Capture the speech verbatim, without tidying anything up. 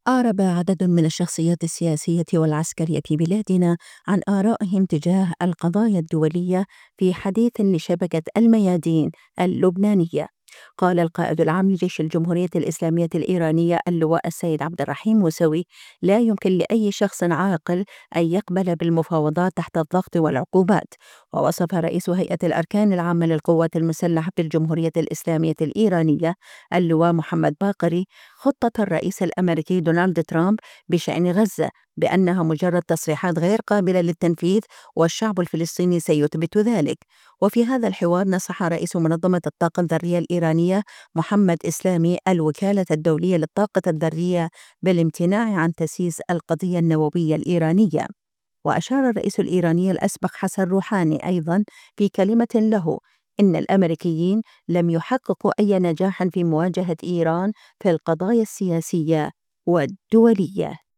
أعرب عدد من الشخصيات السياسية والعسكرية في بلادنا عن آرائهم تجاه القضايا الدولية في حديث لشبكة الميادين اللبنانية. قال القائد العام لجيش الجمهورية الإسلامية الإيرانية اللواء السيد عبد الرحيم موسوي: لا يمكن لأي شخص عاقل أن يقبل بالمفاوضات تحت الضغط والعقوبات. ووصف رئيس هيئة الأركان العامة للقوات المسلحة بالجمهورية الإسلامية الإيرانية اللواء محمد باقري خطة الرئيس الأمريكي دونالد ترامب بشأن غزة بأنها مجرد تصريحات غير قابلة للتنفيذ، والشعب الفلسطيني سيثبت ذلك. وفي هذا الحوار نصح رئيس منظمة الطاقة الذرية الإيرانية محمد إسلامي الوكالة الدولية للطاقة الذرية بالامتناع عن تسييس القضية النووية الإيرانية. وأشار الرئيس الإيراني الأسبق حسن روحاني أيضا في كلمة له إن الأمريكيين لم يحققوا أي نجاح في مواجهة إيران في القضايا السياسية والدولية.